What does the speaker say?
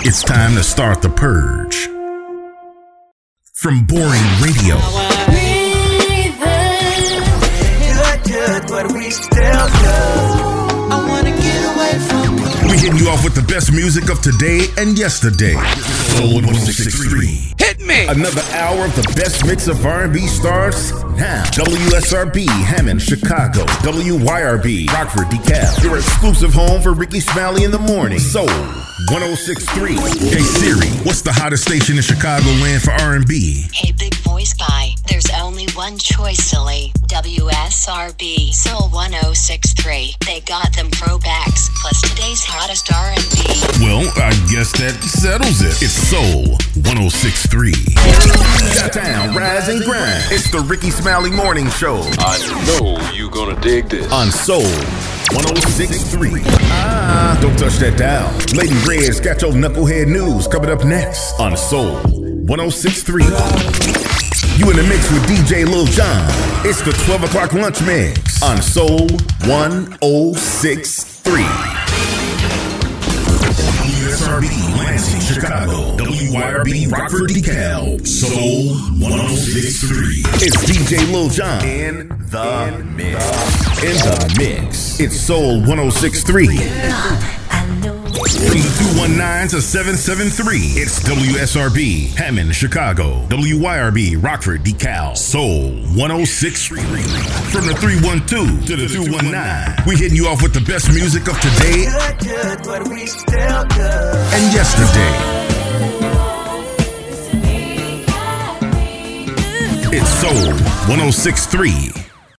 It's time to start the purge. From boring radio good, but we still good. I wanna get away from you. We hitting you off with the best music of today and yesterday. Soul 1063. Hit me! Another hour of the best mix of R&B starts now. WSRB, Hammond, Chicago. WYRB, Rockford, DeKalb. Your exclusive home for Ricky Smiley in the morning. Soul 1063. Hey Siri, what's the hottest station in Chicagoland for R&B? Hey big voice guy, there's only one choice, silly. WSRB, Soul 1063. They got them throwbacks, plus today's hottest R&B. Well, I guess that settles it. It's Soul 1063. Shut down, rise and grind. It's the Ricky Smiley Morning Show. I know you gonna dig this. On Soul 1063. Don't touch that dial. Lady Red's got your knucklehead news coming up next on Soul 1063. You in the mix with DJ Lil Jon. It's the 12 o'clock lunch mix on Soul 1063. WSRB, Lansing, Chicago. WYRB, Rockford, DeKalb. Soul 1063. It's DJ Lil Jon in the mix. In the mix. It's Soul 1063. 219 to 773. It's WSRB, Hammond, Chicago. WYRB, Rockford, DeKalb. Soul 1063. From the 312 to the 219. We hitting you off with the best music of today Good, but we still good. and yesterday. It's Soul 1063.